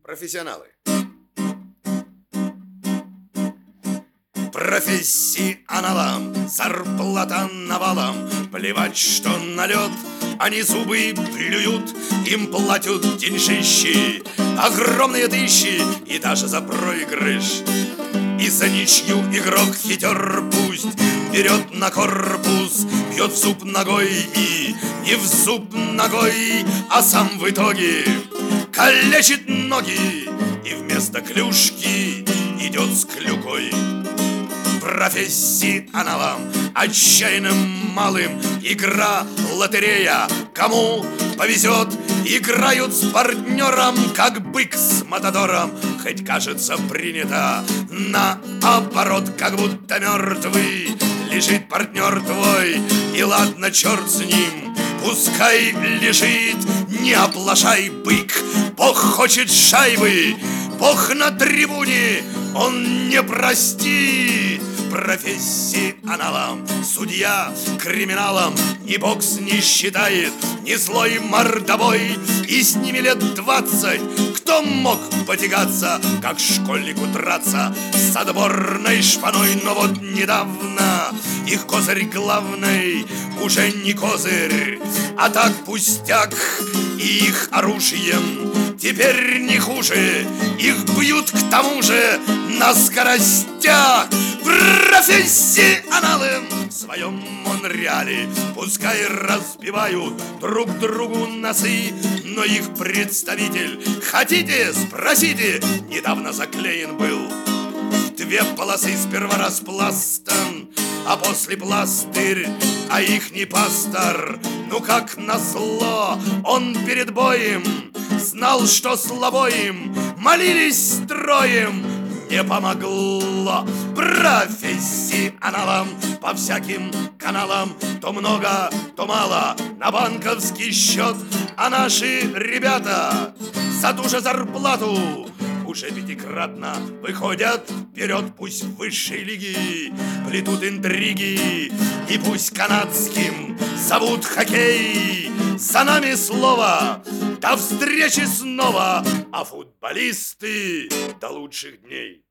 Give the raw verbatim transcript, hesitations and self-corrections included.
Профессионалы. Профессионалам зарплата навалом, плевать, что на лед, они зубы плюют, им платят деньжищи, огромные тысячи, и даже за проигрыш. И за ничью игрок хитер пусть берет на корпус, бьет в зуб ногой и не в зуб ногой, а сам в итоге калечит ноги и вместо клюшки идет с клюкой. Профессионалам, отчаянным малым, игра лотерея, кому повезет, играют с партнером, как бык с матадором. Хоть кажется принято наоборот, как будто мертвый лежит партнер твой. И ладно, черт с ним, пускай лежит, не оплошай, бык, Бог хочет шайбы, Бог на трибуне, он не простит. Профессионалам судья криминалам ни бокс не считает, ни злой мордобой, и с ними лет двадцать кто мог потягаться, как школьнику драться с отборной шпаной. Но вот недавно их козырь главный уже не козырь, а так пустяк, и их оружием теперь не хуже, их бьют к тому же на скоростях. Профессионалы в своем Монреале пускай разбивают друг другу носы, но их представитель, хотите, спросите, недавно заклеен был в две полосы, сперва распластан, а после пластырь, а ихний пастор, ну как назло, он перед боем знал, что слабо им, молились строем, не помогло. Профессионалам по всяким каналам то много, то мало на банковский счет, а наши ребята за ту же зарплату уже пятикратно выходят вперед. Пусть в высшей лиги плетут интриги, и пусть канадским зовут хоккей. За нами слово, до встречи снова, а футболисты до лучших дней.